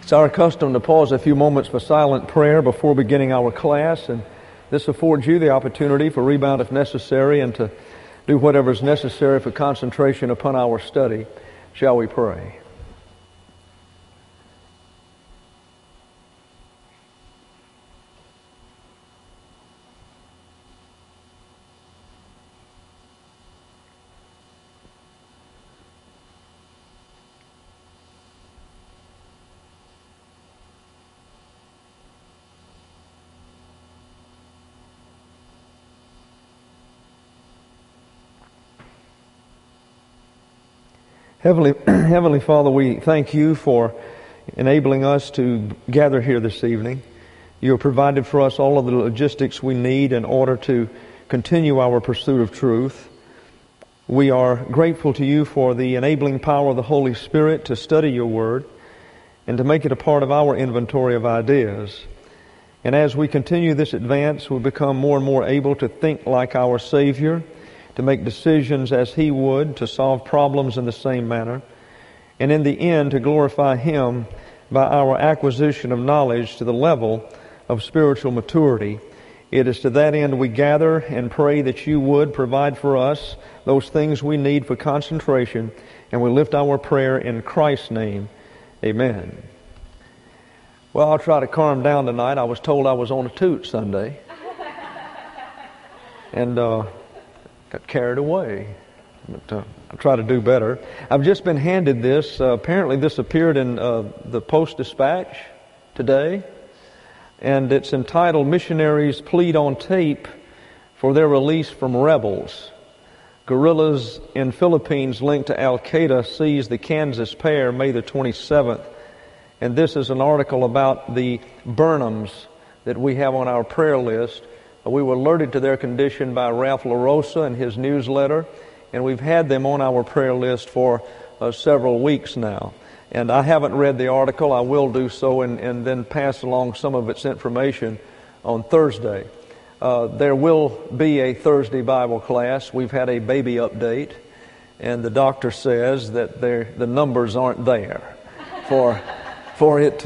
It's our custom to pause a few moments for silent prayer before beginning our class, and this affords you the opportunity for rebound if necessary and to do whatever is necessary for concentration upon our study. Shall we pray? Heavenly Father, we thank you for enabling us to gather here this evening. You have provided for us all of the logistics we need in order to continue our pursuit of truth. We are grateful to you for the enabling power of the Holy Spirit to study your Word and to make it a part of our inventory of ideas. And as we continue this advance, we become more and more able to think like our Savior, to make decisions as He would, to solve problems in the same manner, and in the end to glorify Him by our acquisition of knowledge to the level of spiritual maturity. It is to that end we gather and pray that you would provide for us those things we need for concentration, and we lift our prayer in Christ's name. Amen. Well, I'll try to calm down tonight. I was told I was on a toot Sunday. And got carried away, but I'll try to do better. I've just been handed this. Apparently this appeared in the Post-Dispatch today, and it's entitled, "Missionaries Plead on Tape for Their Release from Rebels. Guerrillas in Philippines linked to Al-Qaeda seize the Kansas pair May the 27th. And this is an article about the Burnhams that we have on our prayer list. We were alerted to their condition by Ralph LaRosa in his newsletter, and we've had them on our prayer list for several weeks now. And I haven't read the article. I will do so and then pass along some of its information on Thursday. There will be a Thursday Bible class. We've had a baby update, and the doctor says that the numbers aren't there for there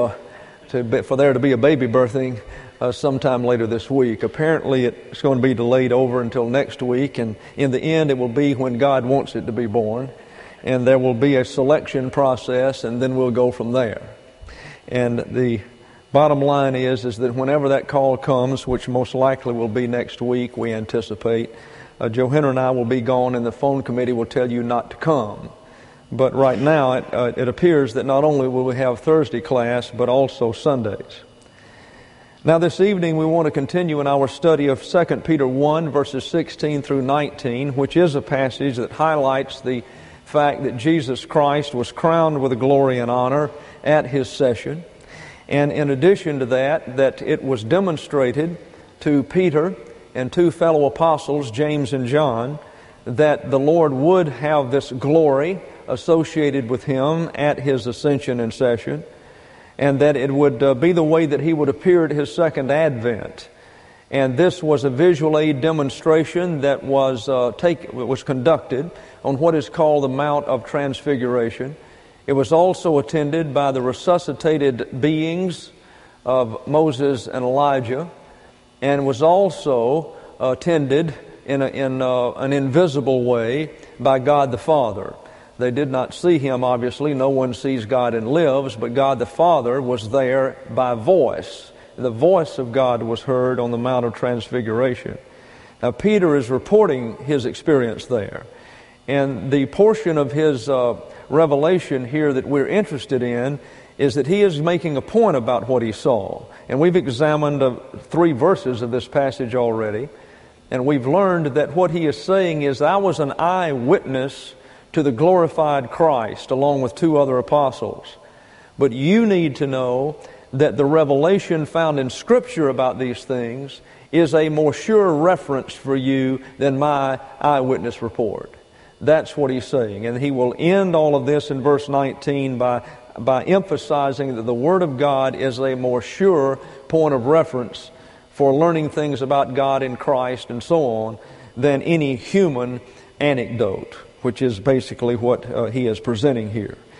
to be a baby birthing sometime later this week. Apparently it's going to be delayed over until next week, and in the end it will be when God wants it to be born, and there will be a selection process, and then we'll go from there. And the bottom line is that whenever that call comes, which most likely will be next week, we anticipate, Johanna and I will be gone, and the phone committee will tell you not to come. But right now it appears that not only will we have Thursday class, but also Sundays. Now this evening we want to continue in our study of 2 Peter 1 verses 16 through 19, which is a passage that highlights the fact that Jesus Christ was crowned with glory and honor at His session. And in addition to that it was demonstrated to Peter and two fellow apostles, James and John, that the Lord would have this glory associated with Him at His ascension and session, and that it would be the way that He would appear at His second advent. And this was a visual aid demonstration that was conducted on what is called the Mount of Transfiguration. It was also attended by the resuscitated beings of Moses and Elijah, and was also attended in an invisible way by God the Father. They did not see Him, obviously. No one sees God and lives, but God the Father was there by voice. The voice of God was heard on the Mount of Transfiguration. Now, Peter is reporting his experience there. And the portion of his revelation here that we're interested in is that he is making a point about what he saw. And we've examined 3 verses of this passage already. And we've learned that what he is saying is, I was an eyewitness to the glorified Christ along with 2 other apostles. But you need to know that the revelation found in Scripture about these things is a more sure reference for you than my eyewitness report. That's what he's saying. And he will end all of this in verse 19 by emphasizing that the Word of God is a more sure point of reference for learning things about God in Christ and so on than any human anecdote, which is basically what he is presenting here.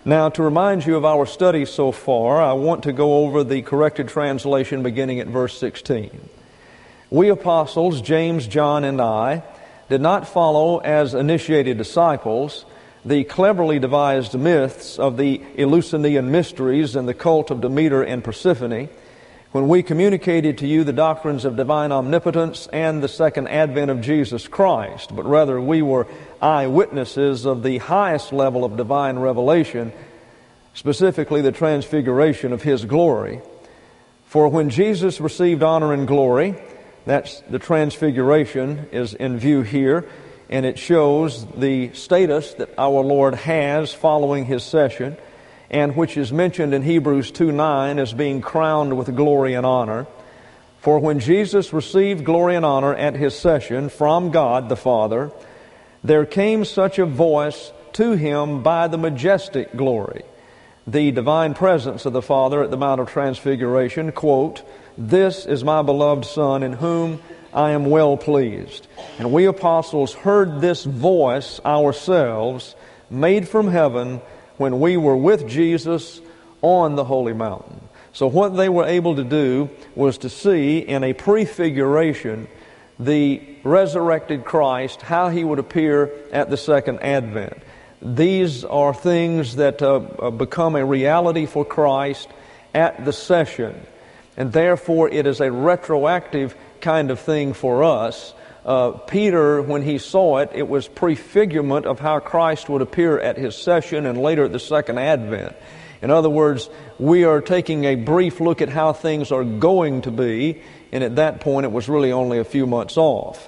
Now, to remind you of our study so far, I want to go over the corrected translation beginning at verse 16. We apostles, James, John, and I, did not follow as initiated disciples the cleverly devised myths of the Eleusinian mysteries and the cult of Demeter and Persephone, when we communicated to you the doctrines of divine omnipotence and the second advent of Jesus Christ, but rather we were eyewitnesses of the highest level of divine revelation, specifically the transfiguration of His glory. For when Jesus received honor and glory, that's the transfiguration is in view here, and it shows the status that our Lord has following His session, and which is mentioned in Hebrews 2:9 as being crowned with glory and honor. For when Jesus received glory and honor at His session from God the Father, there came such a voice to Him by the majestic glory, the divine presence of the Father at the Mount of Transfiguration, quote, "This is my beloved Son, in whom I am well pleased." And we apostles heard this voice ourselves, made from heaven, when we were with Jesus on the holy mountain. So what they were able to do was to see in a prefiguration the resurrected Christ, how He would appear at the second advent. These are things that become a reality for Christ at the session. And therefore it is a retroactive kind of thing for us. Peter, when he saw it, it was prefigurement of how Christ would appear at His session and later at the second advent. In other words, we are taking a brief look at how things are going to be, and at that point it was really only a few months off.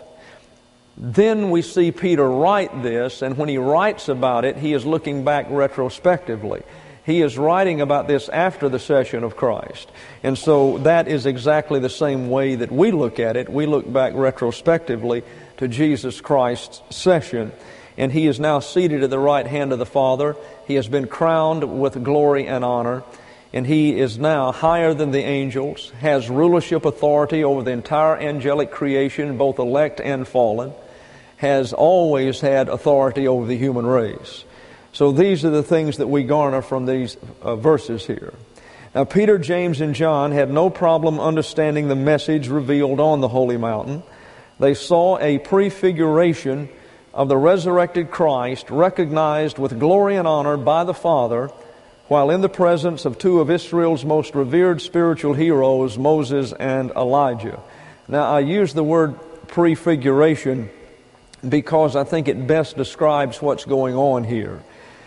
Then we see Peter write this, and when he writes about it, he is looking back retrospectively. He is writing about this after the session of Christ. And so that is exactly the same way that we look at it. We look back retrospectively to Jesus Christ's session. And He is now seated at the right hand of the Father. He has been crowned with glory and honor. And He is now higher than the angels, has rulership authority over the entire angelic creation, both elect and fallen, has always had authority over the human race. So these are the things that we garner from these verses here. Now, Peter, James, and John had no problem understanding the message revealed on the holy mountain. They saw a prefiguration of the resurrected Christ recognized with glory and honor by the Father while in the presence of two of Israel's most revered spiritual heroes, Moses and Elijah. Now, I use the word prefiguration because I think it best describes what's going on here.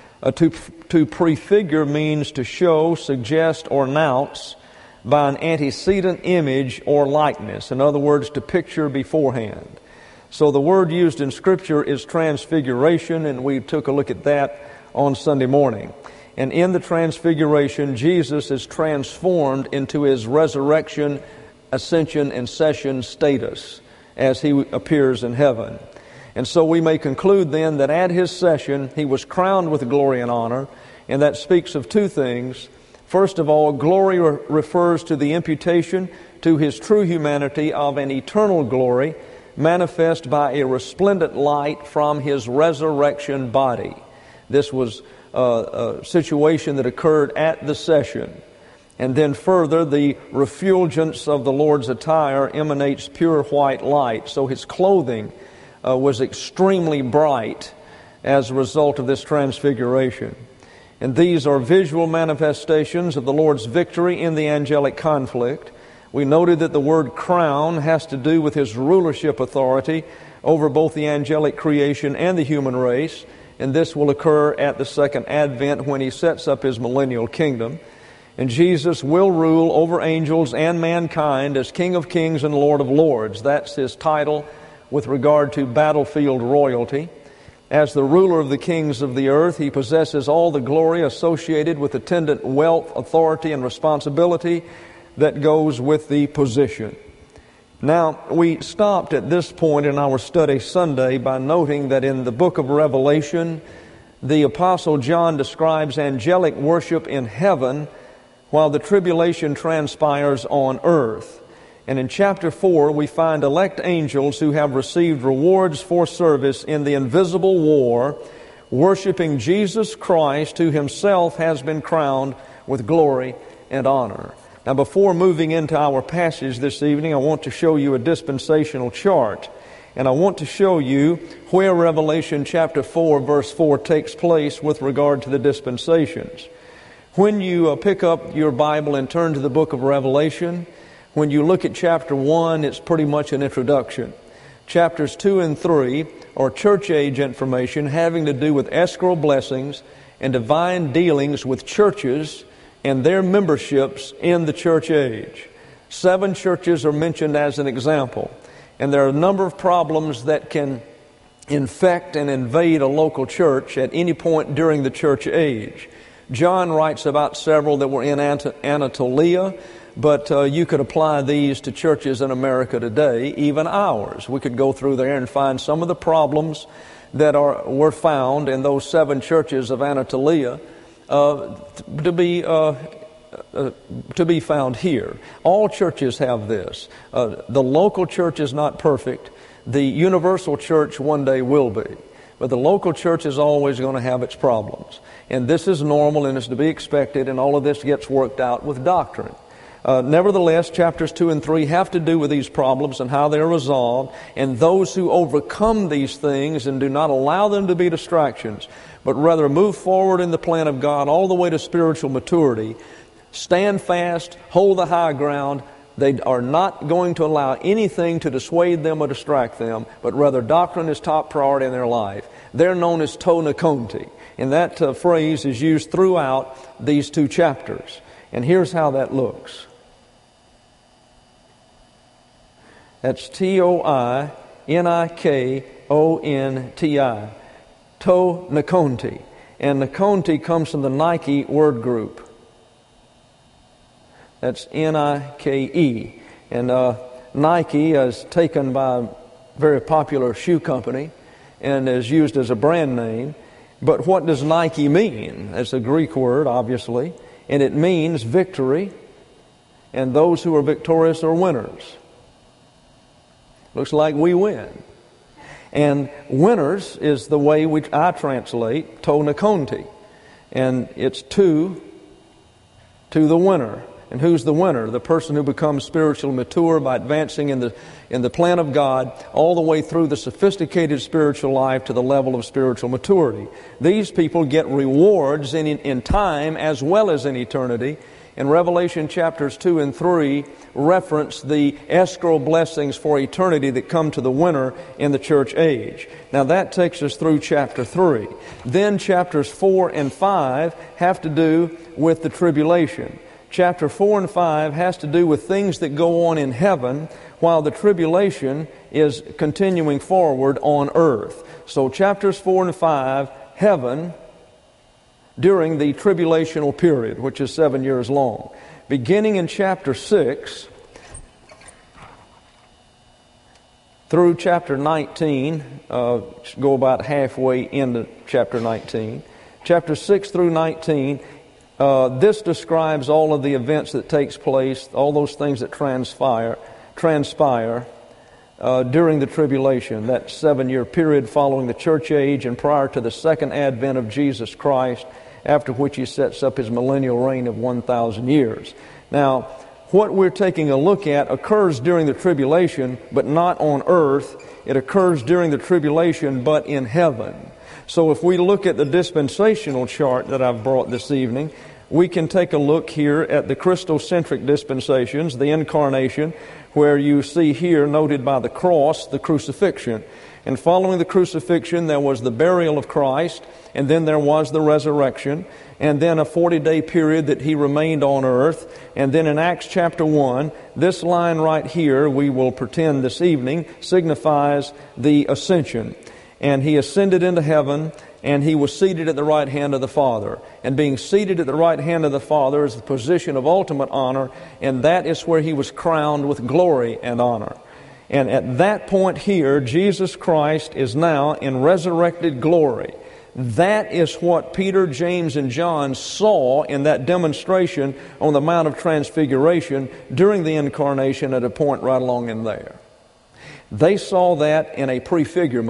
To prefigure means to show, suggest, or announce by an antecedent image or likeness. In other words, to picture beforehand. So the word used in Scripture is transfiguration, and we took a look at that on Sunday morning. And in the transfiguration, Jesus is transformed into His resurrection, ascension, and session status as He appears in heaven. And so we may conclude then that at His session, He was crowned with glory and honor, and that speaks of two things. First of all, glory refers to the imputation to His true humanity of an eternal glory, manifest by a resplendent light from His resurrection body. This was a situation that occurred at the session. And then further, the refulgence of the Lord's attire emanates pure white light. So His clothing was extremely bright as a result of this transfiguration. And these are visual manifestations of the Lord's victory in the angelic conflict. We noted that the word crown has to do with His rulership authority over both the angelic creation and the human race. And this will occur at the second advent when He sets up His millennial kingdom. And Jesus will rule over angels and mankind as King of Kings and Lord of Lords. That's His title with regard to battlefield royalty. As the ruler of the kings of the earth, He possesses all the glory associated with attendant wealth, authority, and responsibility that goes with the position. Now, we stopped at this point in our study Sunday by noting that in the book of Revelation, the Apostle John describes angelic worship in heaven while the tribulation transpires on earth. And in chapter 4, we find elect angels who have received rewards for service in the invisible war, worshiping Jesus Christ, who himself has been crowned with glory and honor. Now, before moving into our passage this evening, I want to show you a dispensational chart. And I want to show you where Revelation chapter 4, verse 4 takes place with regard to the dispensations. When you pick up your Bible and turn to the book of Revelation, when you look at chapter 1, it's pretty much an introduction. Chapters 2 and 3 are church age information having to do with escrow blessings and divine dealings with churches and their memberships in the church age. 7 churches are mentioned as an example. And there are a number of problems that can infect and invade a local church at any point during the church age. John writes about several that were in Anatolia, but you could apply these to churches in America today, even ours. We could go through there and find some of the problems that were found in those 7 churches of Anatolia to be found here. All churches have this. The local church is not perfect. The universal church one day will be. But the local church is always going to have its problems. And this is normal and is to be expected, and all of this gets worked out with doctrine. Nevertheless, chapters 2 and 3 have to do with these problems and how they're resolved, and those who overcome these things and do not allow them to be distractions, but rather move forward in the plan of God all the way to spiritual maturity, stand fast, hold the high ground. They are not going to allow anything to dissuade them or distract them, but rather doctrine is top priority in their life. They're known as to nakonti, and that phrase is used throughout these 2 chapters. And here's how that looks. That's Toinikonti, to nakonti. And nakonti comes from the Nike word group. That's Nike. And Nike is taken by a very popular shoe company and is used as a brand name. But what does Nike mean? It's a Greek word, obviously. And it means victory. And those who are victorious are winners. Looks like we win. And winners is the way which I translate to nakonti. And it's to the winner. And who's the winner? The person who becomes spiritually mature by advancing in the plan of God all the way through the sophisticated spiritual life to the level of spiritual maturity. These people get rewards in time as well as in eternity. In Revelation chapters 2 and 3 reference the escrow blessings for eternity that come to the winner in the church age. Now that takes us through chapter 3. Then chapters 4 and 5 have to do with the tribulation. Chapter 4 and 5 has to do with things that go on in heaven while the tribulation is continuing forward on earth. So chapters 4 and 5, heaven during the tribulational period, which is 7 years long. Beginning in chapter 6 through chapter 19, go about halfway into chapter 19. Chapter 6 through 19, this describes all of the events that takes place, all those things that transpire during the tribulation, that 7-year period following the church age and prior to the second advent of Jesus Christ, after which He sets up His millennial reign of 1,000 years. Now, what we're taking a look at occurs during the tribulation, but not on earth. It occurs during the tribulation, but in heaven. So if we look at the dispensational chart that I've brought this evening, we can take a look here at the Christocentric dispensations, the incarnation, where you see here noted by the cross, the crucifixion. And following the crucifixion, there was the burial of Christ, and then there was the resurrection, and then a 40-day period that He remained on earth. And then in Acts chapter 1, this line right here, we will pretend this evening, signifies the ascension. And He ascended into heaven, and He was seated at the right hand of the Father. And being seated at the right hand of the Father is the position of ultimate honor, and that is where He was crowned with glory and honor. And at that point here, Jesus Christ is now in resurrected glory. That is what Peter, James, and John saw in that demonstration on the Mount of Transfiguration during the incarnation at a point right along in there. They saw that in a prefigurement,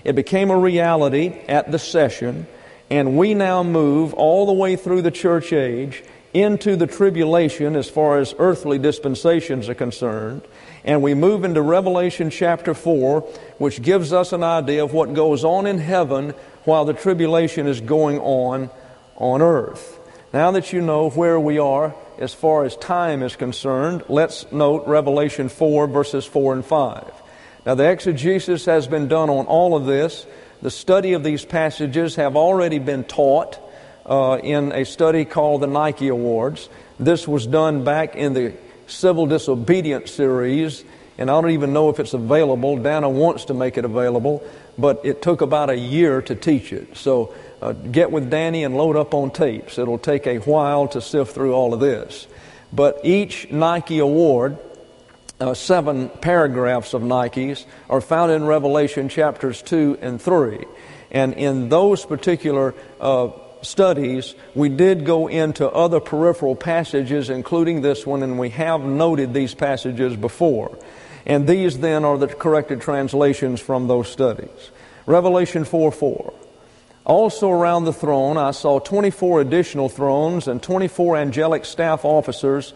It became a reality at the session, and we now move all the way through the church age into the tribulation as far as earthly dispensations are concerned. And we move into Revelation chapter 4, which gives us an idea of what goes on in heaven while the tribulation is going on earth. Now that you know where we are as far as time is concerned, let's note Revelation 4, verses 4 and 5. Now the exegesis has been done on all of this. The study of these passages have already been taught in a study called the Nike Awards. This was done back in the Civil Disobedience series, and I don't even know if it's available. Dana wants to make it available, but it took about a year to teach it. So get with Danny and load up on tapes. It'll take a while to sift through all of this. But each Nike Award, 7 paragraphs of Nikes, are found in Revelation chapters 2 and 3. And in those particular studies, we did go into other peripheral passages, including this one, and we have noted these passages before. And these then are the corrected translations from those studies. Revelation 4:4. Also around the throne I saw 24 additional thrones and 24 angelic staff officers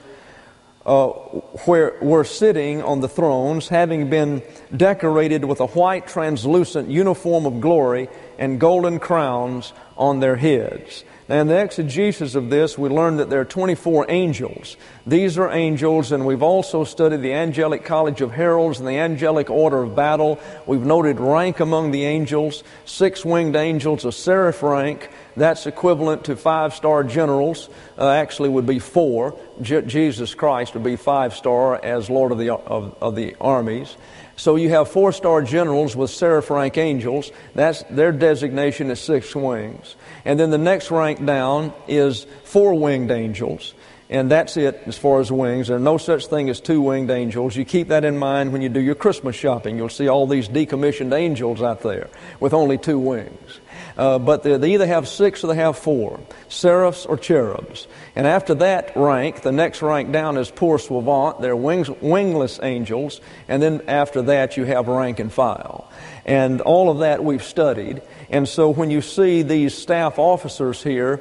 were sitting on the thrones, having been decorated with a white translucent uniform of glory and golden crowns on their heads. Now in the exegesis of this, we learned that there are 24 angels. These are angels, and we've also studied the Angelic College of Heralds and the Angelic Order of Battle. We've noted rank among the angels. 6-winged angels, a seraph rank. That's equivalent to 5-star generals. Actually would be 4. Jesus Christ would be 5-star as Lord of the armies. So you have 4-star generals with seraph rank angels. That's their designation is 6 wings. And then the next rank down is 4-winged angels. And that's it as far as wings. There's no such thing as 2-winged angels. You keep that in mind when you do your Christmas shopping. You'll see all these decommissioned angels out there with only 2 wings. But they either have 6 or they have 4, seraphs or cherubs. And after that rank, the next rank down is poursuivant. They're wingless angels. And then after that, you have rank and file. And all of that we've studied. And so when you see these staff officers here,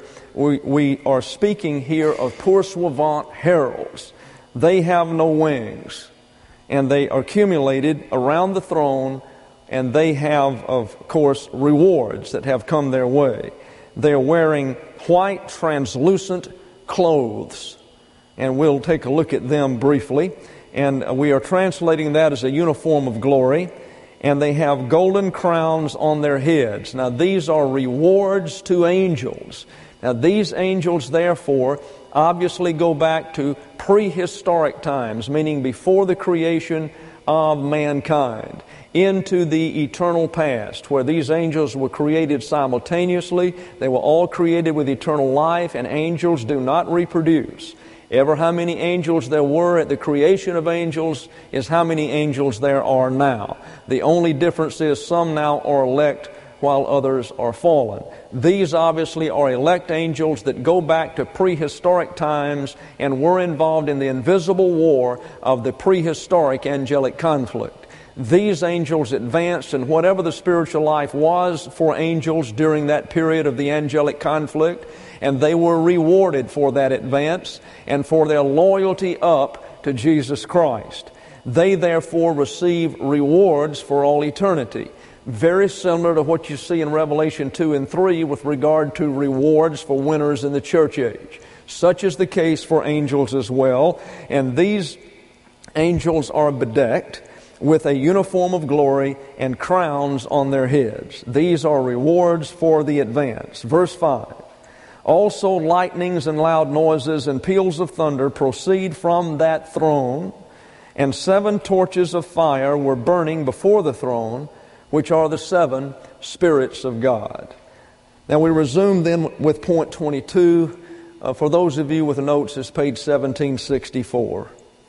we are speaking here of poursuivant heralds. They have no wings. And they are accumulated around the throne, and they have, of course, rewards that have come their way. They are wearing white, translucent clothes. And we'll take a look at them briefly. And we are translating that as a uniform of glory. And they have golden crowns on their heads. Now, these are rewards to angels. Now, these angels, therefore, obviously go back to prehistoric times, meaning before the creation of mankind, into the eternal past, where these angels were created simultaneously. They were all created with eternal life, and angels do not reproduce. Ever how many angels there were at the creation of angels is how many angels there are now. The only difference is some now are elect while others are fallen. These obviously are elect angels that go back to prehistoric times and were involved in the invisible war of the prehistoric angelic conflict. These angels advanced in whatever the spiritual life was for angels during that period of the angelic conflict, and they were rewarded for that advance and for their loyalty up to Jesus Christ. They therefore receive rewards for all eternity. Very similar to what you see in Revelation 2 and 3 with regard to rewards for winners in the church age. Such is the case for angels as well, and these angels are bedecked with a uniform of glory and crowns on their heads. These are rewards for the advance. Verse 5. Also lightnings and loud noises and peals of thunder proceed from that throne, and 7 torches of fire were burning before the throne, which are the 7 spirits of God. Now we resume then with point 22. For those of you with notes, it's page 1764.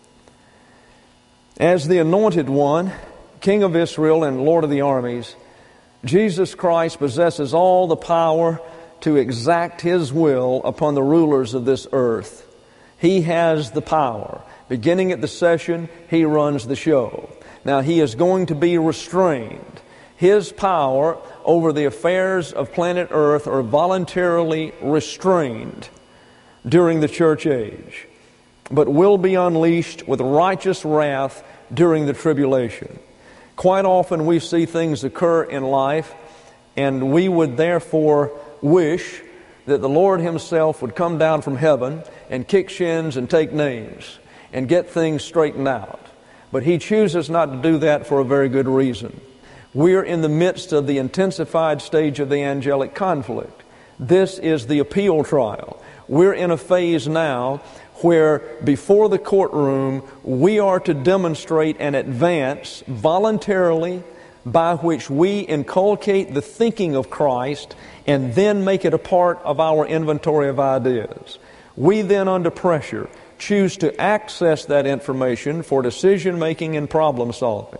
As the Anointed One, King of Israel and Lord of the armies, Jesus Christ possesses all the power to exact His will upon the rulers of this earth. He has the power. Beginning at the session, He runs the show. Now He is going to be restrained. His power over the affairs of planet Earth are voluntarily restrained during the church age, but will be unleashed with righteous wrath during the tribulation. Quite often we see things occur in life, and we would therefore wish that the Lord Himself would come down from heaven and kick shins and take names and get things straightened out. But He chooses not to do that for a very good reason. We're in the midst of the intensified stage of the angelic conflict. This is the appeal trial. We're in a phase now where before the courtroom we are to demonstrate an advance voluntarily by which we inculcate the thinking of Christ and then make it a part of our inventory of ideas. We then, under pressure, choose to access that information for decision making and problem solving.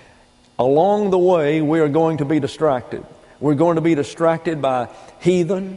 Along the way, we are going to be distracted. We're going to be distracted by heathen,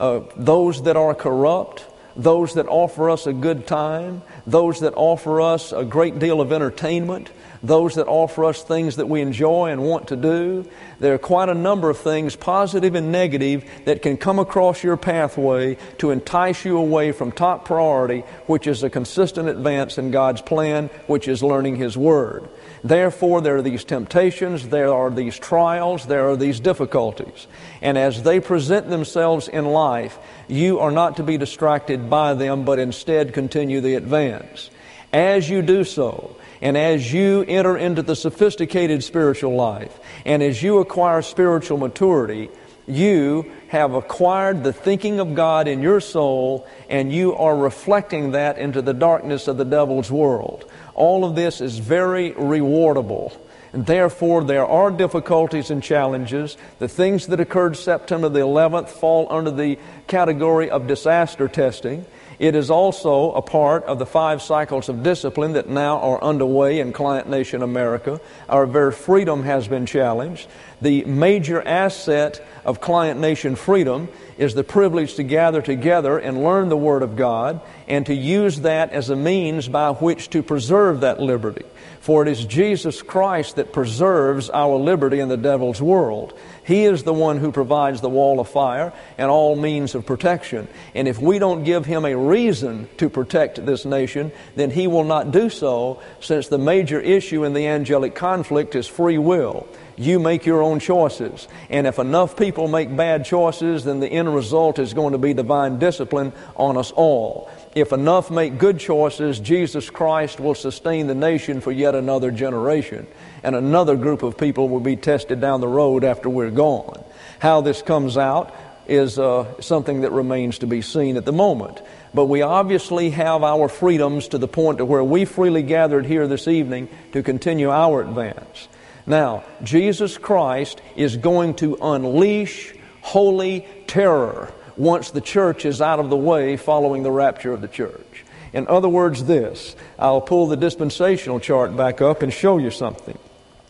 those that are corrupt, those that offer us a good time, those that offer us a great deal of entertainment, those that offer us things that we enjoy and want to do. There are quite a number of things, positive and negative, that can come across your pathway to entice you away from top priority, which is a consistent advance in God's plan, which is learning His Word. Therefore, there are these temptations, there are these trials, there are these difficulties. And as they present themselves in life, you are not to be distracted by them, but instead continue the advance. As you do so, and as you enter into the sophisticated spiritual life, and as you acquire spiritual maturity, you have acquired the thinking of God in your soul, and you are reflecting that into the darkness of the devil's world. All of this is very rewardable. And therefore, there are difficulties and challenges. The things that occurred September the 11th fall under the category of disaster testing. It is also a part of the 5 cycles of discipline that now are underway in Client Nation America. Our very freedom has been challenged. The major asset of Client Nation freedom is the privilege to gather together and learn the Word of God and to use that as a means by which to preserve that liberty. For it is Jesus Christ that preserves our liberty in the devil's world. He is the one who provides the wall of fire and all means of protection. And if we don't give Him a reason to protect this nation, then He will not do so, since the major issue in the angelic conflict is free will. You make your own choices. And if enough people make bad choices, then the end result is going to be divine discipline on us all. If enough make good choices, Jesus Christ will sustain the nation for yet another generation. And another group of people will be tested down the road after we're gone. How this comes out is something that remains to be seen at the moment. But we obviously have our freedoms to the point to where we freely gathered here this evening to continue our advance. Now, Jesus Christ is going to unleash holy terror once the church is out of the way following the rapture of the church. In other words, this. I'll pull the dispensational chart back up and show you something.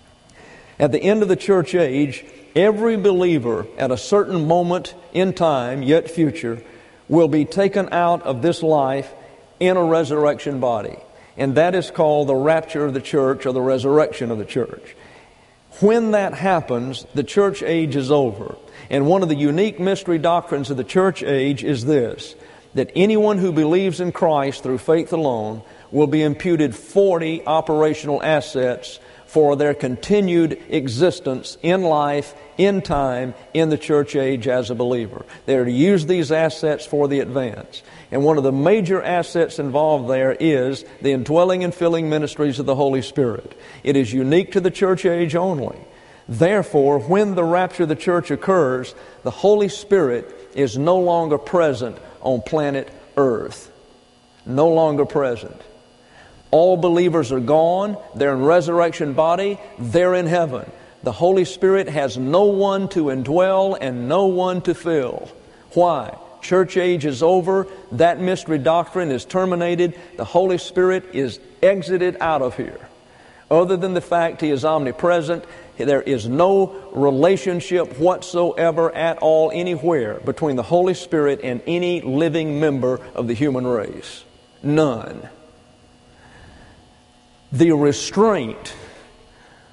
At the end of the church age, every believer at a certain moment in time, yet future, will be taken out of this life in a resurrection body. And that is called the rapture of the church, or the resurrection of the church. When that happens, the church age is over. And one of the unique mystery doctrines of the church age is this, that anyone who believes in Christ through faith alone will be imputed 40 operational assets for their continued existence in life, in time, in the church age as a believer. They are to use these assets for the advance. And one of the major assets involved there is the indwelling and filling ministries of the Holy Spirit. It is unique to the church age only. Therefore, when the rapture of the church occurs, the Holy Spirit is no longer present on planet Earth. No longer present. All believers are gone. They're in resurrection body. They're in heaven. The Holy Spirit has no one to indwell and no one to fill. Why? Church age is over. That mystery doctrine is terminated. The Holy Spirit is exited out of here. Other than the fact He is omnipresent, there is no relationship whatsoever at all anywhere between the Holy Spirit and any living member of the human race. None. The restraint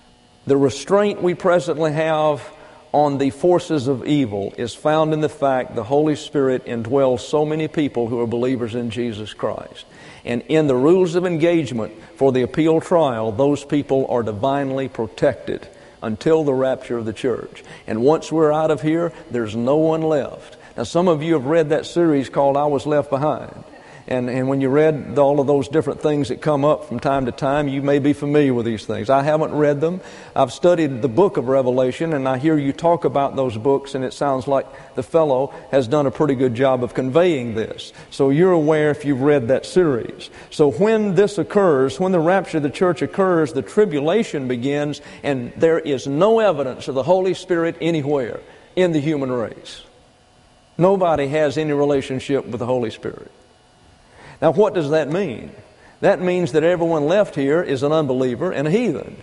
The restraint we presently have on the forces of evil is found in the fact the Holy Spirit indwells so many people who are believers in Jesus Christ. And in the rules of engagement for the appeal trial, those people are divinely protected until the rapture of the church. And once we're out of here, there's no one left. Now, some of you have read that series called I Was Left Behind. And when you read all of those different things that come up from time to time, you may be familiar with these things. I haven't read them. I've studied the book of Revelation, and I hear you talk about those books, and it sounds like the fellow has done a pretty good job of conveying this. So you're aware if you've read that series. So when this occurs, when the rapture of the church occurs, the tribulation begins, and there is no evidence of the Holy Spirit anywhere in the human race. Nobody has any relationship with the Holy Spirit. Now, what does that mean? That means that everyone left here is an unbeliever and a heathen.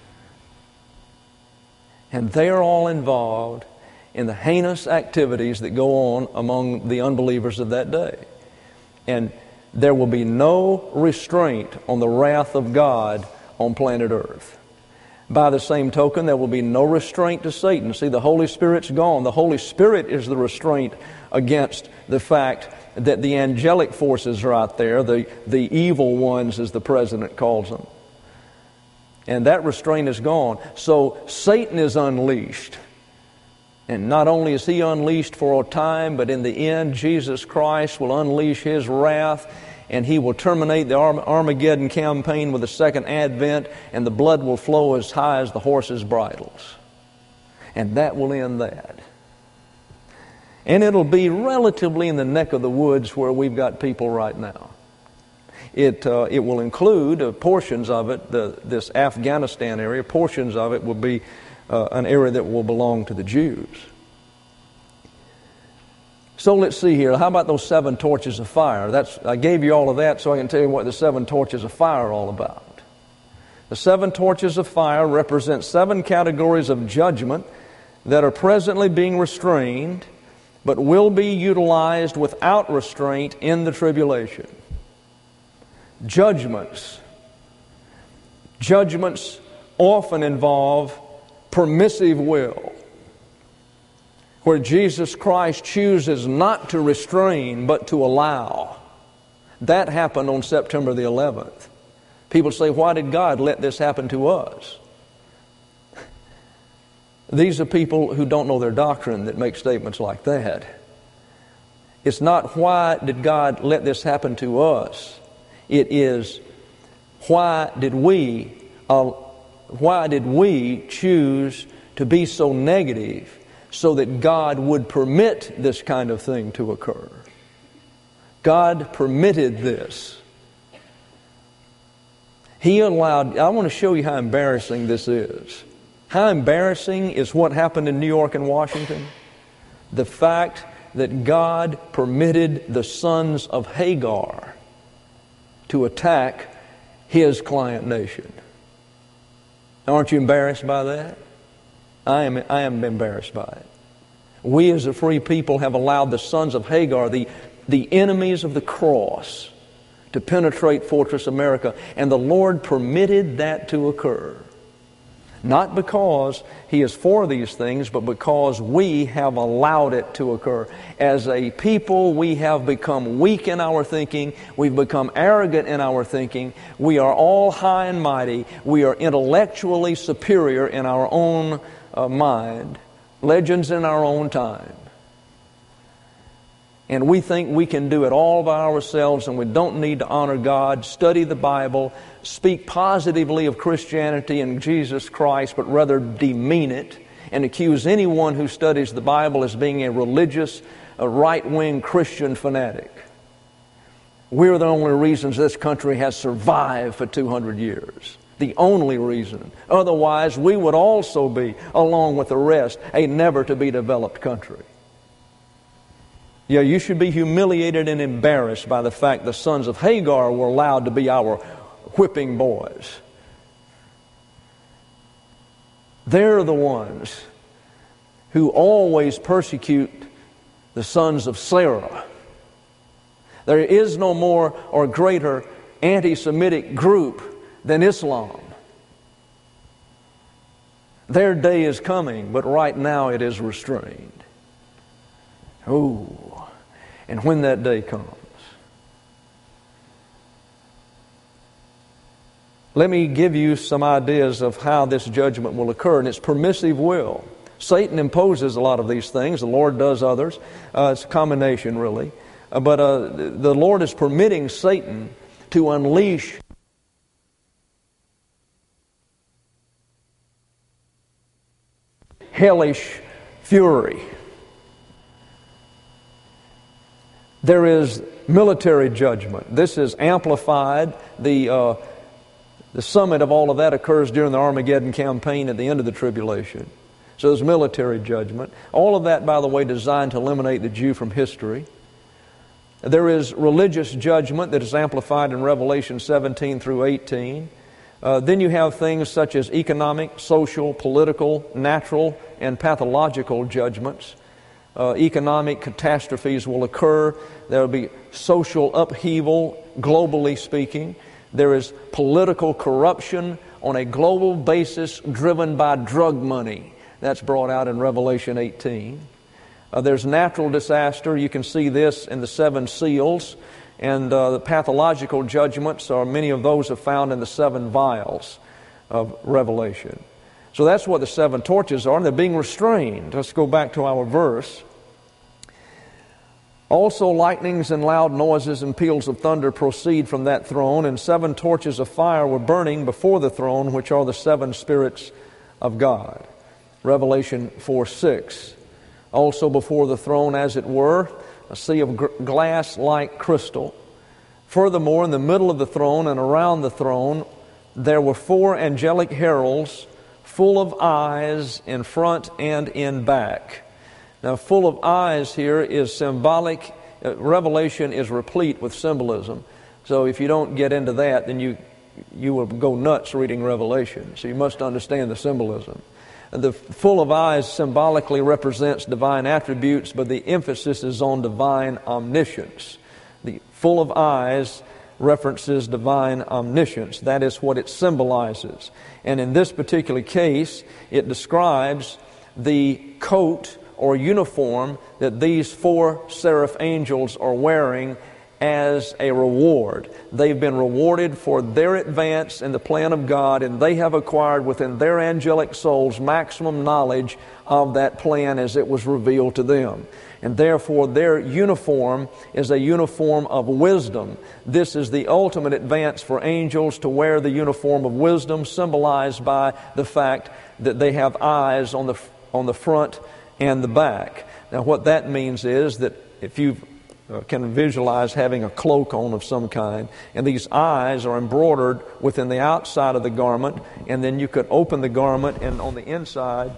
And they are all involved in the heinous activities that go on among the unbelievers of that day. And there will be no restraint on the wrath of God on planet Earth. By the same token, there will be no restraint to Satan. See, the Holy Spirit's gone. The Holy Spirit is the restraint against the fact that the angelic forces are out there, the evil ones, as the president calls them. And that restraint is gone. So Satan is unleashed. And not only is he unleashed for a time, but in the end, Jesus Christ will unleash his wrath, and he will terminate the Armageddon campaign with the second advent, and the blood will flow as high as the horses' bridles. And that will end that. And it'll be relatively in the neck of the woods where we've got people right now. It will include portions of it, this Afghanistan area, portions of it will be an area that will belong to the Jews. So let's see here. How about those 7 torches of fire? I gave you all of that so I can tell you what the 7 torches of fire are all about. The 7 torches of fire represent 7 categories of judgment that are presently being restrained, but will be utilized without restraint in the tribulation. Judgments often involve permissive will, where Jesus Christ chooses not to restrain but to allow. That happened on September the 11th. People say, why did God let this happen to us? These are people who don't know their doctrine that make statements like that. It's not why did God let this happen to us. It is why did we choose to be so negative so that God would permit this kind of thing to occur. God permitted this. He allowed, I want to show you how embarrassing this is. How embarrassing is what happened in New York and Washington? The fact that God permitted the sons of Hagar to attack His client nation. Aren't you embarrassed by that? I am embarrassed by it. We as a free people have allowed the sons of Hagar, the enemies of the cross, to penetrate Fortress America, and the Lord permitted that to occur. Not because He is for these things, but because we have allowed it to occur. As a people, we have become weak in our thinking. We've become arrogant in our thinking. We are all high and mighty. We are intellectually superior in our own mind. Legends in our own time. And we think we can do it all by ourselves, and we don't need to honor God, study the Bible, speak positively of Christianity and Jesus Christ, but rather demean it and accuse anyone who studies the Bible as being a religious, a right-wing Christian fanatic. We're the only reasons this country has survived for 200 years. The only reason. Otherwise, we would also be, along with the rest, a never-to-be-developed country. Yeah, you should be humiliated and embarrassed by the fact the sons of Hagar were allowed to be our whipping boys. They're the ones who always persecute the sons of Sarah. There is no more or greater anti-Semitic group than Islam. Their day is coming, but right now it is restrained. Oh, and when that day comes, let me give you some ideas of how this judgment will occur, and it's permissive will. Satan imposes a lot of these things. The Lord does others. It's a combination, really. But the Lord is permitting Satan to unleash hellish fury. There is military judgment. This is amplified. The summit of all of that occurs during the Armageddon campaign at the end of the tribulation. So there's military judgment. All of that, by the way, designed to eliminate the Jew from history. There is religious judgment that is amplified in Revelation 17 through 18. Then you have things such as economic, social, political, natural, and pathological judgments. Economic catastrophes will occur. There will be social upheaval, globally speaking. There is political corruption on a global basis driven by drug money. That's brought out in Revelation 18. There's natural disaster. You can see this in the 7 seals. And the pathological judgments, or many of those are found in the 7 vials of Revelation. So that's what the 7 torches are, and they're being restrained. Let's go back to our verse. Also lightnings and loud noises and peals of thunder proceed from that throne, and 7 torches of fire were burning before the throne, which are the 7 spirits of God. Revelation 4:6. Also before the throne, as it were, a sea of glass like crystal. Furthermore, in the middle of the throne and around the throne, there were 4 angelic heralds full of eyes in front and in back. Now, full of eyes here is symbolic. Revelation is replete with symbolism. So if you don't get into that, then you will go nuts reading Revelation. So you must understand the symbolism. And the full of eyes symbolically represents divine attributes, but the emphasis is on divine omniscience. The full of eyes references divine omniscience. That is what it symbolizes. And in this particular case, it describes the coat or uniform that these 4 seraph angels are wearing as a reward. They've been rewarded for their advance in the plan of God, and they have acquired within their angelic souls maximum knowledge of that plan as it was revealed to them. And therefore their uniform is a uniform of wisdom. This is the ultimate advance for angels, to wear the uniform of wisdom, symbolized by the fact that they have eyes on the front and the back. Now what that means is that if you can visualize having a cloak on of some kind, and these eyes are embroidered within the outside of the garment, and then you could open the garment, and on the inside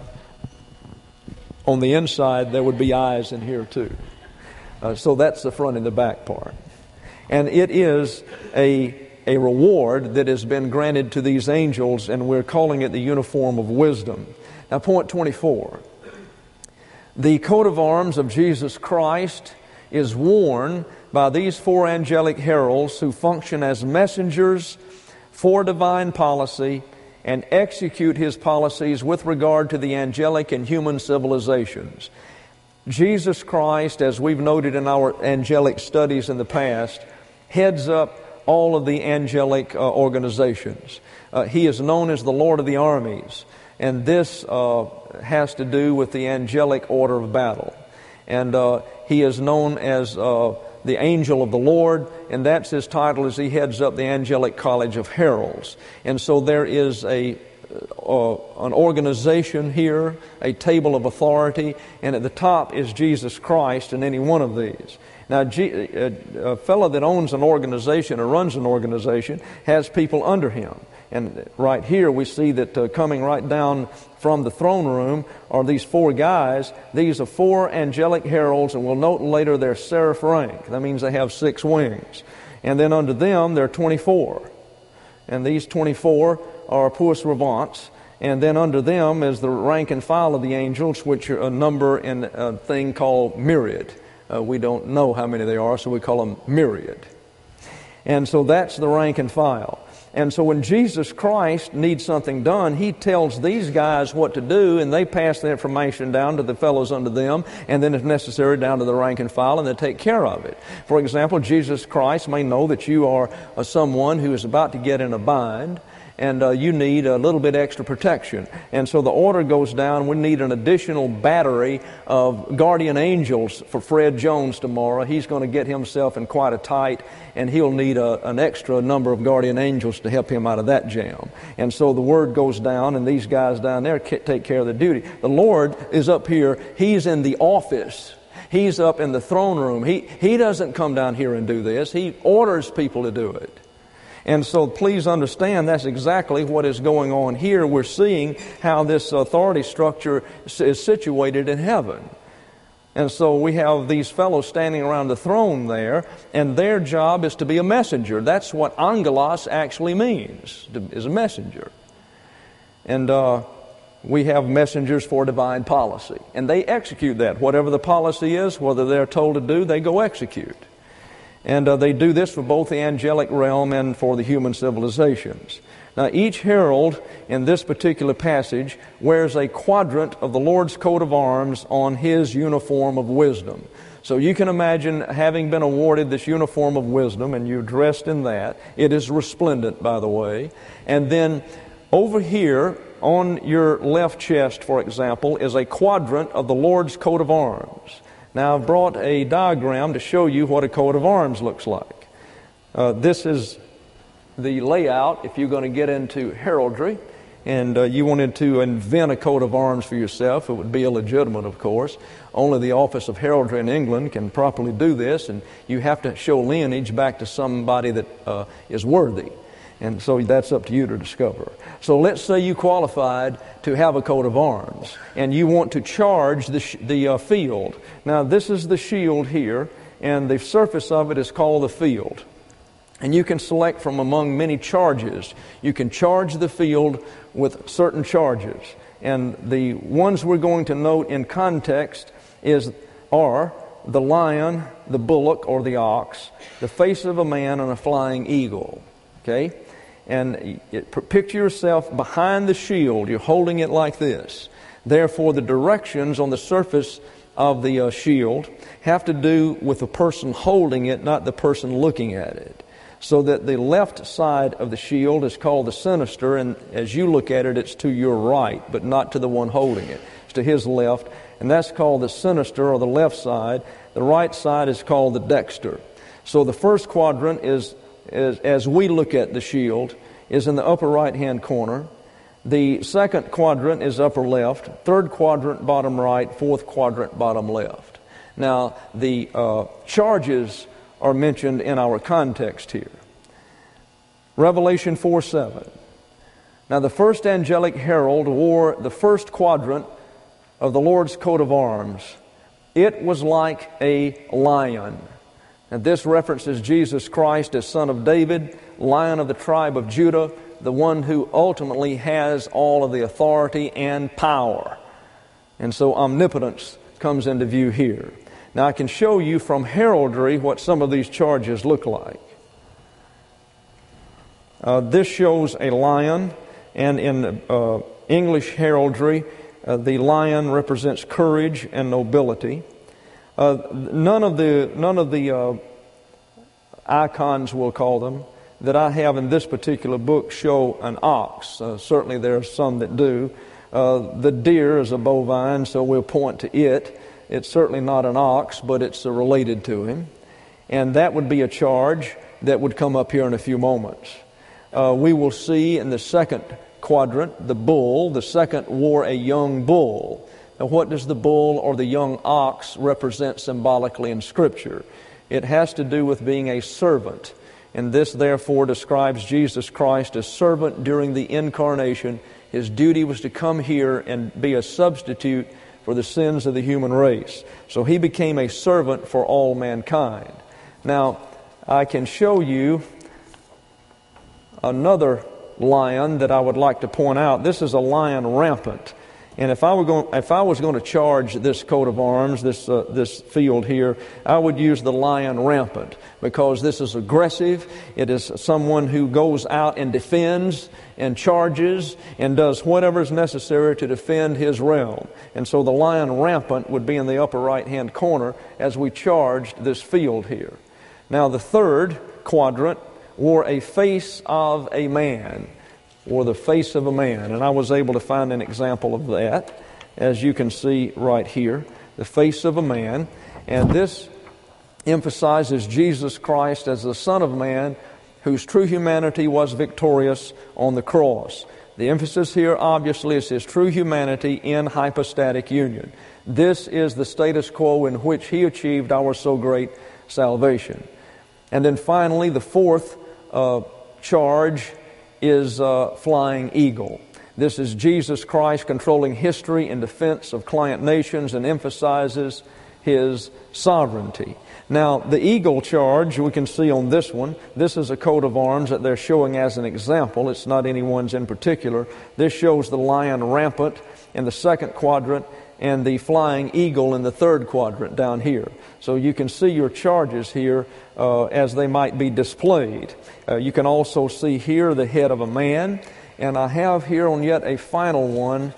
there would be eyes in here too. So that's the front and the back part. And it is a reward that has been granted to these angels, and we're calling it the uniform of wisdom. Now, point 24. The coat of arms of Jesus Christ is worn by these 4 angelic heralds who function as messengers for divine policy and execute His policies with regard to the angelic and human civilizations. Jesus Christ, as we've noted in our angelic studies in the past, heads up all of the angelic organizations. He is known as the Lord of the armies, and this has to do with the angelic order of battle. And He is known as the angel of the Lord, and that's his title as he heads up the angelic college of heralds. And so there is an organization here, a table of authority, and at the top is Jesus Christ in any one of these. Now, a fellow that owns an organization or runs an organization has people under him. And right here we see that coming right down from the throne room are these 4 guys. These are 4 angelic heralds, and we'll note later their seraph rank. That means they have 6 wings. And then under them there are 24. And these 24 are Puis Revants. And then under them is the rank and file of the angels, which are a number in a thing called myriad. We don't know how many they are, so we call them myriad. And so that's the rank and file. And so when Jesus Christ needs something done, He tells these guys what to do, and they pass the information down to the fellows under them, and then if necessary down to the rank and file, and they take care of it. For example, Jesus Christ may know that you are someone who is about to get in a bind, and you need a little bit extra protection. And so the order goes down, we need an additional battery of guardian angels for Fred Jones tomorrow. He's going to get himself in quite a tight, and he'll need an extra number of guardian angels to help him out of that jam. And so the word goes down, and these guys down there take care of the duty. The Lord is up here. He's in the office. He's up in the throne room. He doesn't come down here and do this. He orders people to do it. And so please understand that's exactly what is going on here. We're seeing how this authority structure is situated in heaven. And so we have these fellows standing around the throne there, and their job is to be a messenger. That's what angelos actually means, is a messenger. And we have messengers for divine policy. And they execute that. Whatever the policy is, whether they're told to do, they go execute. And they do this for both the angelic realm and for the human civilizations. Now, each herald in this particular passage wears a quadrant of the Lord's coat of arms on his uniform of wisdom. So you can imagine having been awarded this uniform of wisdom, and you're dressed in that. It is resplendent, by the way. And then over here on your left chest, for example, is a quadrant of the Lord's coat of arms. Now, I've brought a diagram to show you what a coat of arms looks like. This is the layout if you're going to get into heraldry, and you wanted to invent a coat of arms for yourself. It would be illegitimate, of course. Only the Office of Heraldry in England can properly do this, and you have to show lineage back to somebody that is worthy. And so that's up to you to discover. So let's say you qualified to have a coat of arms, and you want to charge the field. Now, this is the shield here, and the surface of it is called the field. And you can select from among many charges. You can charge the field with certain charges. And the ones we're going to note in context are the lion, the bullock or the ox, the face of a man, and a flying eagle. Okay? And picture yourself behind the shield. You're holding it like this. Therefore, the directions on the surface of the shield have to do with the person holding it, not the person looking at it. So that the left side of the shield is called the sinister, and as you look at it, it's to your right, but not to the one holding it. It's to his left, and that's called the sinister, or the left side. The right side is called the dexter. So the first quadrant is as we look at the shield, is in the upper right-hand corner. The second quadrant is upper left. Third quadrant, bottom right. Fourth quadrant, bottom left. Now, the charges are mentioned in our context here. Revelation 4:7. Now, the first angelic herald wore the first quadrant of the Lord's coat of arms. It was like a lion. And this references Jesus Christ as Son of David, Lion of the tribe of Judah, the one who ultimately has all of the authority and power. And so omnipotence comes into view here. Now I can show you from heraldry what some of these charges look like. This shows a lion, and in English heraldry, the lion represents courage and nobility. None of the icons, we'll call them, that I have in this particular book show an ox. Certainly there are some that do. The deer is a bovine, so we'll point to it. It's certainly not an ox, but it's related to him. And that would be a charge that would come up here in a few moments. We will see in the second quadrant the bull. The second wore a young bull. Now, what does the bull or the young ox represent symbolically in Scripture? It has to do with being a servant. And this, therefore, describes Jesus Christ as servant during the incarnation. His duty was to come here and be a substitute for the sins of the human race. So He became a servant for all mankind. Now, I can show you another lion that I would like to point out. This is a lion rampant. And if I was going to charge this coat of arms, this field here, I would use the lion rampant, because this is aggressive. It is someone who goes out and defends and charges and does whatever is necessary to defend his realm. And so the lion rampant would be in the upper right-hand corner as we charged this field here. Now the third quadrant wore a face of a man, or the face of a man. And I was able to find an example of that, as you can see right here, the face of a man. And this emphasizes Jesus Christ as the Son of Man, whose true humanity was victorious on the cross. The emphasis here, obviously, is His true humanity in hypostatic union. This is the status quo in which He achieved our so great salvation. And then finally, the fourth charge is flying eagle. This is Jesus Christ controlling history in defense of client nations and emphasizes His sovereignty. Now, the eagle charge we can see on this one. This is a coat of arms that they're showing as an example. It's not anyone's in particular. This shows the lion rampant in the second quadrant and the flying eagle in the third quadrant down here. So you can see your charges here as they might be displayed. You can also see here the head of a man, and I have here on yet a final one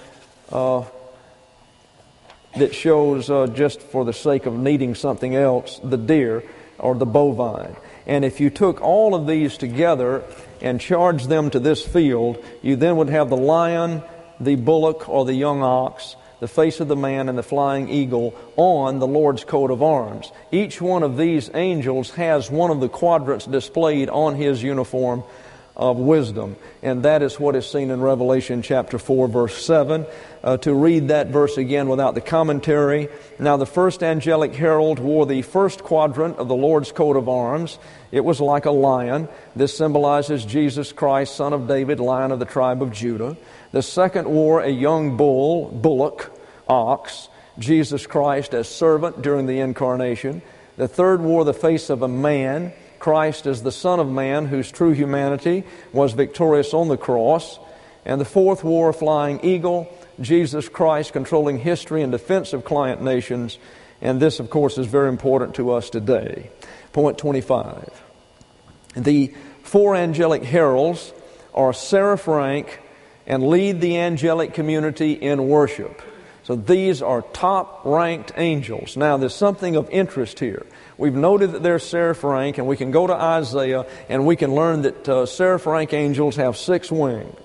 that shows, just for the sake of needing something else, the deer or the bovine. And if you took all of these together and charged them to this field, you then would have the lion, the bullock or the young ox, the face of the man, and the flying eagle on the Lord's coat of arms. Each one of these angels has one of the quadrants displayed on his uniform of wisdom. And that is what is seen in Revelation chapter 4, verse 7. To read that verse again without the commentary. Now the first angelic herald wore the first quadrant of the Lord's coat of arms. It was like a lion. This symbolizes Jesus Christ, Son of David, Lion of the tribe of Judah. The second wore a young bullock, ox, Jesus Christ as servant during the incarnation. The third wore the face of a man, Christ as the Son of Man, whose true humanity was victorious on the cross. And the fourth wore a flying eagle, Jesus Christ controlling history in defense of client nations. And this, of course, is very important to us today. Point 25. The four angelic heralds are seraph rank and lead the angelic community in worship. So these are top-ranked angels. Now, there's something of interest here. We've noted that they're seraph rank, and we can go to Isaiah, and we can learn that seraph rank angels have 6 wings.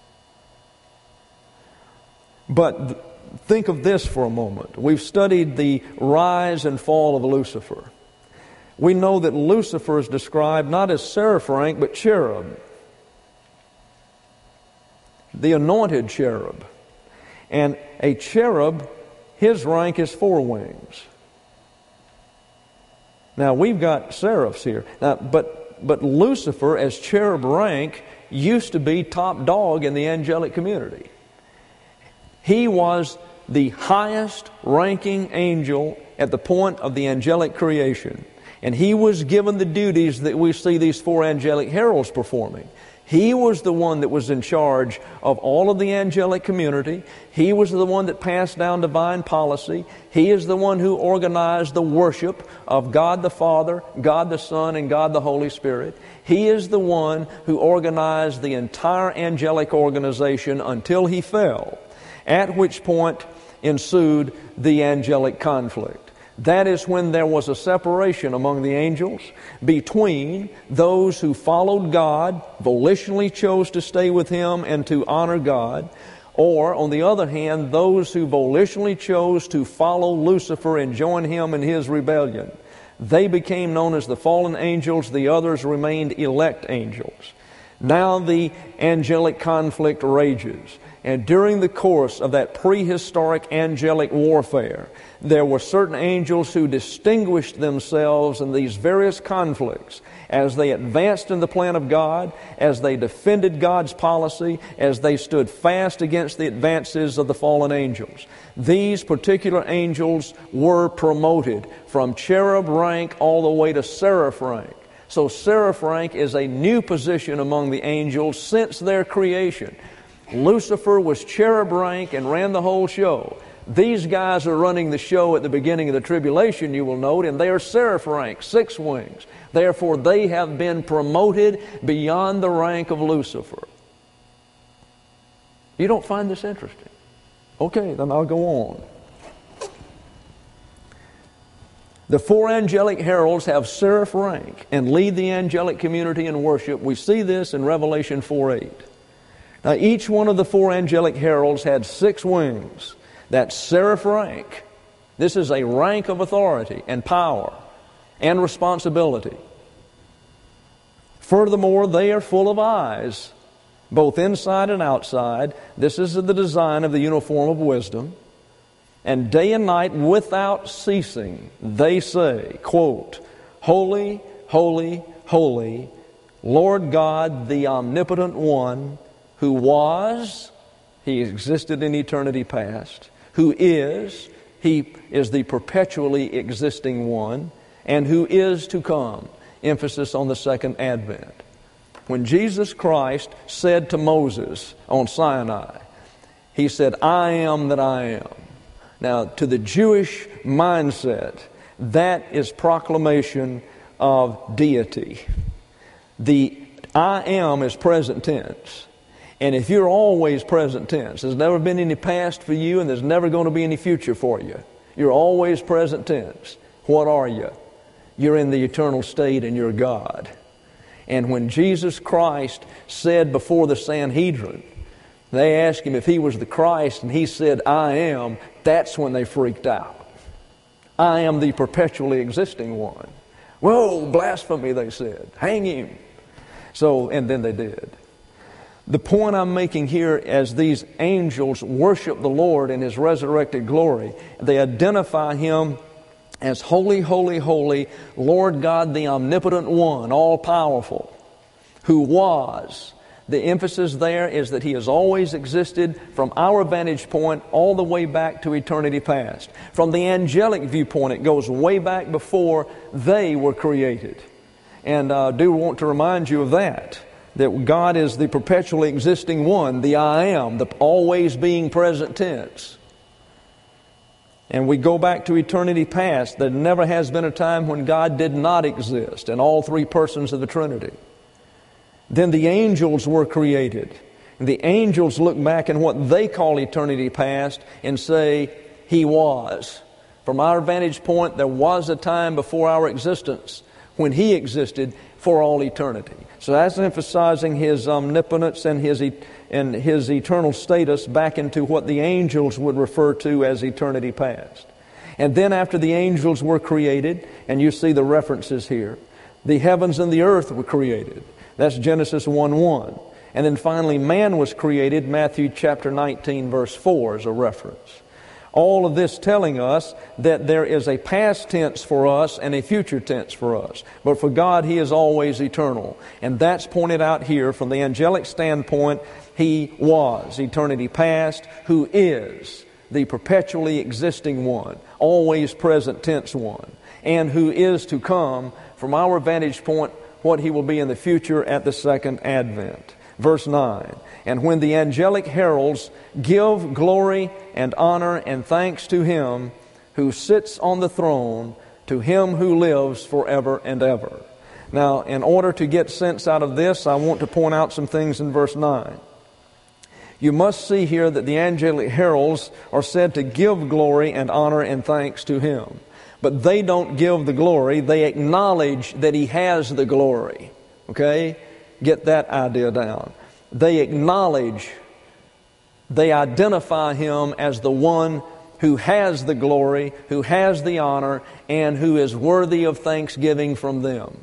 But think of this for a moment. We've studied the rise and fall of Lucifer. We know that Lucifer is described not as seraph rank, but cherub. The anointed cherub. And a cherub, his rank is 4 wings. Now, we've got seraphs here. Now, but Lucifer, as cherub rank, used to be top dog in the angelic community. He was the highest ranking angel at the point of the angelic creation. And he was given the duties that we see these 4 angelic heralds performing. He was the one that was in charge of all of the angelic community. He was the one that passed down divine policy. He is the one who organized the worship of God the Father, God the Son, and God the Holy Spirit. He is the one who organized the entire angelic organization until he fell, at which point ensued the angelic conflict. That is when there was a separation among the angels between those who followed God, volitionally chose to stay with Him and to honor God, or, on the other hand, those who volitionally chose to follow Lucifer and join him in his rebellion. They became known as the fallen angels. The others remained elect angels. Now the angelic conflict rages. And during the course of that prehistoric angelic warfare, there were certain angels who distinguished themselves in these various conflicts as they advanced in the plan of God, as they defended God's policy, as they stood fast against the advances of the fallen angels. These particular angels were promoted from cherub rank all the way to seraph rank. So seraph rank is a new position among the angels since their creation. Lucifer was cherub rank and ran the whole show. These guys are running the show at the beginning of the tribulation, you will note, and they are seraph rank, 6 wings. Therefore, they have been promoted beyond the rank of Lucifer. You don't find this interesting? Okay, then I'll go on. The 4 angelic heralds have seraph rank and lead the angelic community in worship. We see this in Revelation 4:8. Now, each one of the 4 angelic heralds had 6 wings. That's seraph rank. This is a rank of authority and power and responsibility. Furthermore, they are full of eyes, both inside and outside. This is the design of the uniform of wisdom. And day and night, without ceasing, they say, quote, Holy, holy, holy, Lord God, the omnipotent one, who was, He existed in eternity past, who is, He is the perpetually existing one, and who is to come. Emphasis on the second advent. When Jesus Christ said to Moses on Sinai, He said, I am that I am. Now, to the Jewish mindset, that is proclamation of deity. The I am is present tense. And if you're always present tense, there's never been any past for you and there's never going to be any future for you. You're always present tense. What are you? You're in the eternal state and you're God. And when Jesus Christ said before the Sanhedrin, they asked Him if He was the Christ, and He said, I am. That's when they freaked out. I am the perpetually existing one. Whoa, blasphemy, they said. Hang Him. So, and then they did. The point I'm making here, as these angels worship the Lord in His resurrected glory, they identify Him as holy, holy, holy, Lord God, the omnipotent one, all-powerful, who was. The emphasis there is that He has always existed from our vantage point all the way back to eternity past. From the angelic viewpoint, it goes way back before they were created. And I do want to remind you of that God is the perpetually existing one, the I am, the always being present tense. And we go back to eternity past. There never has been a time when God did not exist in all 3 persons of the Trinity. Then the angels were created. And the angels look back in what they call eternity past and say, He was. From our vantage point, there was a time before our existence when He existed for all eternity. So that's emphasizing His omnipotence and His eternal status back into what the angels would refer to as eternity past. And then after the angels were created, and you see the references here, the heavens and the earth were created. That's Genesis 1:1. And then finally man was created, Matthew chapter 19 verse 4 is a reference. All of this telling us that there is a past tense for us and a future tense for us. But for God, He is always eternal. And that's pointed out here from the angelic standpoint. He was eternity past, who is the perpetually existing one, always present tense one, and who is to come from our vantage point, what He will be in the future at the second advent. Verse 9, and when the angelic heralds give glory and honor and thanks to Him who sits on the throne, to Him who lives forever and ever. Now, in order to get sense out of this, I want to point out some things in verse 9. You must see here that the angelic heralds are said to give glory and honor and thanks to Him. But they don't give the glory. They acknowledge that He has the glory. Okay? Get that idea down. They acknowledge, they identify Him as the one who has the glory, who has the honor, and who is worthy of thanksgiving from them.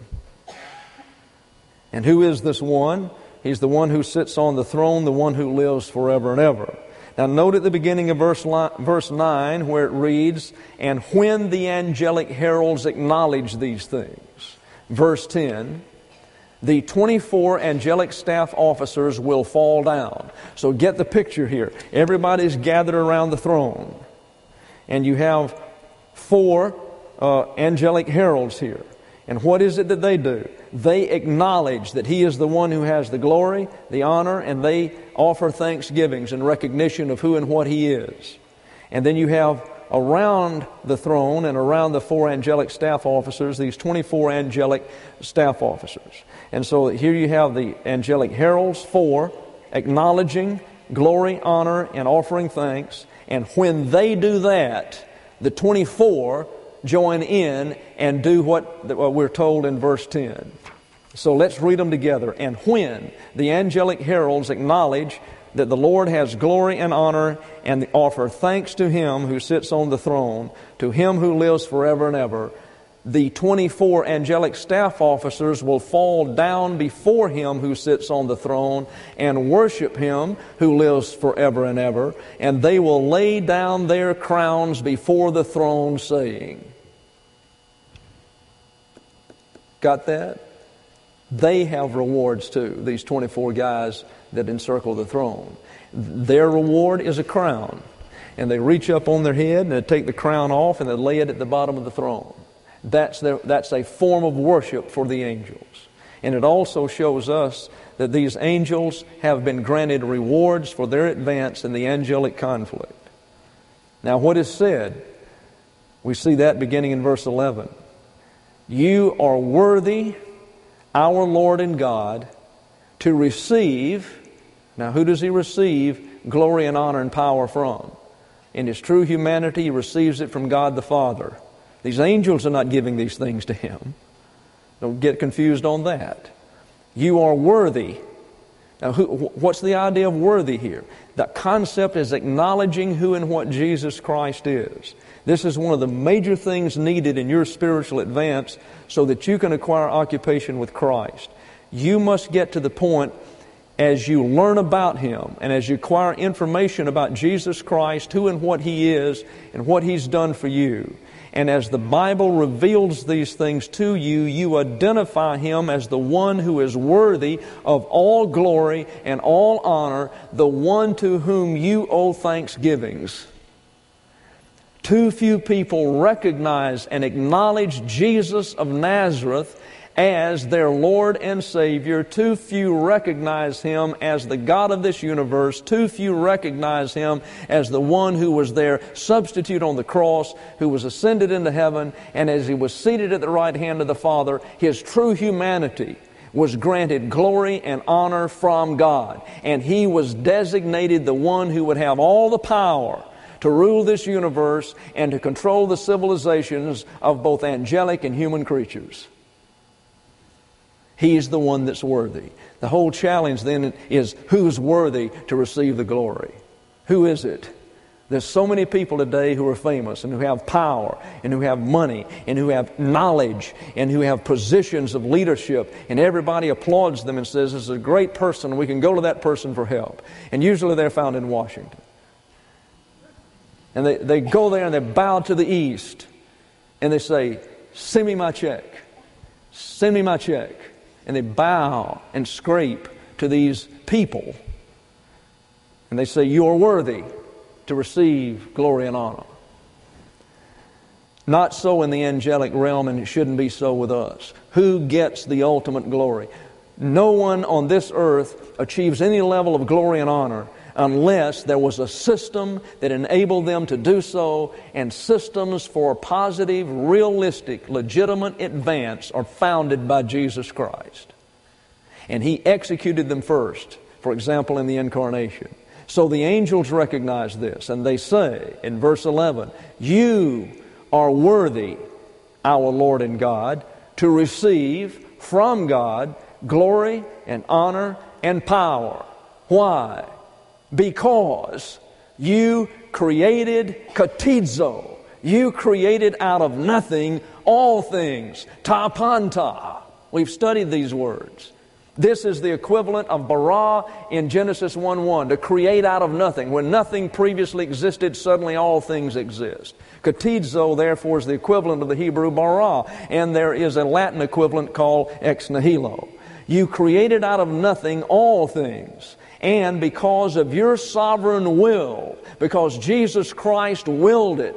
And who is this one? He's the one who sits on the throne, the one who lives forever and ever. Now note at the beginning of verse 9 where it reads, and when the angelic heralds acknowledge these things. Verse 10, the 24 angelic staff officers will fall down. So get the picture here. Everybody's gathered around the throne. And you have 4 angelic heralds here. And what is it that they do? They acknowledge that He is the one who has the glory, the honor, and they offer thanksgivings in recognition of who and what He is. And then you have around the throne and around the 4 angelic staff officers, these 24 angelic staff officers. And so here you have the angelic heralds, 4, acknowledging glory, honor, and offering thanks. And when they do that, the 24 join in and do what we're told in verse 10. So let's read them together. And when the angelic heralds acknowledge that the Lord has glory and honor and offer thanks to Him who sits on the throne, to Him who lives forever and ever, the 24 angelic staff officers will fall down before Him who sits on the throne and worship Him who lives forever and ever, and they will lay down their crowns before the throne, saying, got that? They have rewards too, these 24 guys that encircle the throne. Their reward is a crown. And they reach up on their head and they take the crown off and they lay it at the bottom of the throne. That's a form of worship for the angels. And it also shows us that these angels have been granted rewards for their advance in the angelic conflict. Now what is said? We see that beginning in verse 11. You are worthy, our Lord and God, to receive. Now who does He receive glory and honor and power from? In His true humanity, He receives it from God the Father. These angels are not giving these things to Him. Don't get confused on that. You are worthy. Now, what's the idea of worthy here? The concept is acknowledging who and what Jesus Christ is. This is one of the major things needed in your spiritual advance so that you can acquire occupation with Christ. You must get to the point as you learn about Him and as you acquire information about Jesus Christ, who and what He is and what He's done for you. And as the Bible reveals these things to you, you identify Him as the one who is worthy of all glory and all honor, the one to whom you owe thanksgivings. Too few people recognize and acknowledge Jesus of Nazareth as their Lord and Savior. Too few recognize Him as the God of this universe. Too few recognize Him as the one who was their substitute on the cross, who was ascended into heaven, and as He was seated at the right hand of the Father, His true humanity was granted glory and honor from God. And He was designated the one who would have all the power to rule this universe and to control the civilizations of both angelic and human creatures. He's the one that's worthy. The whole challenge then is who's worthy to receive the glory? Who is it? There's so many people today who are famous and who have power and who have money and who have knowledge and who have positions of leadership, and everybody applauds them and says, this is a great person and we can go to that person for help. And usually they're found in Washington. And they go there and they bow to the east and they say, send me my check. Send me my check. And they bow and scrape to these people. And they say, you are worthy to receive glory and honor. Not so in the angelic realm, and it shouldn't be so with us. Who gets the ultimate glory? No one on this earth achieves any level of glory and honor unless there was a system that enabled them to do so, and systems for positive, realistic, legitimate advance are founded by Jesus Christ. And He executed them first, for example, in the incarnation. So the angels recognize this, and they say in verse 11, you are worthy, our Lord and God, to receive from God glory and honor and power. Why? Because you created katizo. You created out of nothing all things. Ta panta. We've studied these words. This is the equivalent of bara in Genesis 1:1, to create out of nothing. When nothing previously existed, suddenly all things exist. Katizo, therefore, is the equivalent of the Hebrew bara, and there is a Latin equivalent called ex nihilo. You created out of nothing all things. And because of your sovereign will, because Jesus Christ willed it,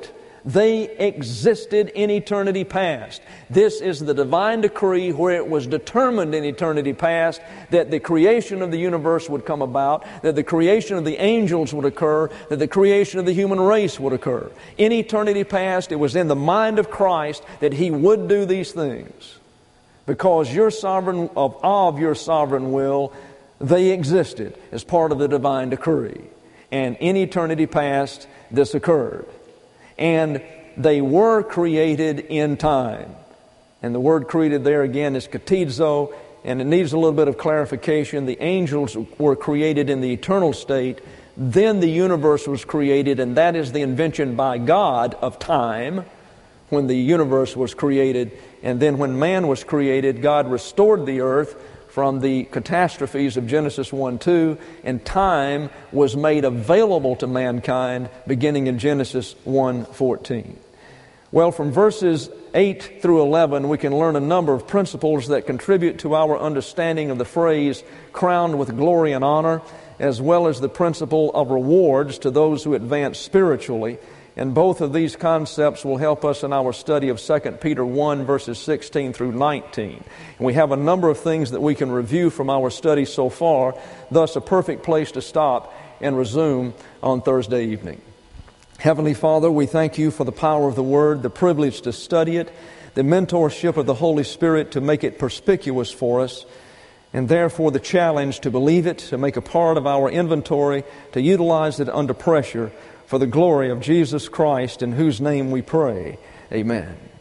They existed in eternity past. This is the divine decree where it was determined in eternity past that the creation of the universe would come about, that the creation of the angels would occur, that the creation of the human race would occur. In eternity past, it was in the mind of Christ that He would do these things. Because of your sovereign will, they existed as part of the divine decree. And in eternity past, this occurred. And they were created in time. And the word created there again is katizo, and it needs a little bit of clarification. The angels were created in the eternal state. Then the universe was created, and that is the invention by God of time, when the universe was created. And then when man was created, God restored the earth from the catastrophes of Genesis 1:2, and time was made available to mankind beginning in Genesis 1:14. Well, from verses 8 through 11, we can learn a number of principles that contribute to our understanding of the phrase crowned with glory and honor, as well as the principle of rewards to those who advance spiritually. And both of these concepts will help us in our study of 2 Peter 1, verses 16 through 19. And we have a number of things that we can review from our study so far, thus a perfect place to stop and resume on Thursday evening. Heavenly Father, we thank You for the power of the Word, the privilege to study it, the mentorship of the Holy Spirit to make it perspicuous for us, and therefore the challenge to believe it, to make a part of our inventory, to utilize it under pressure, for the glory of Jesus Christ, in whose name we pray. Amen.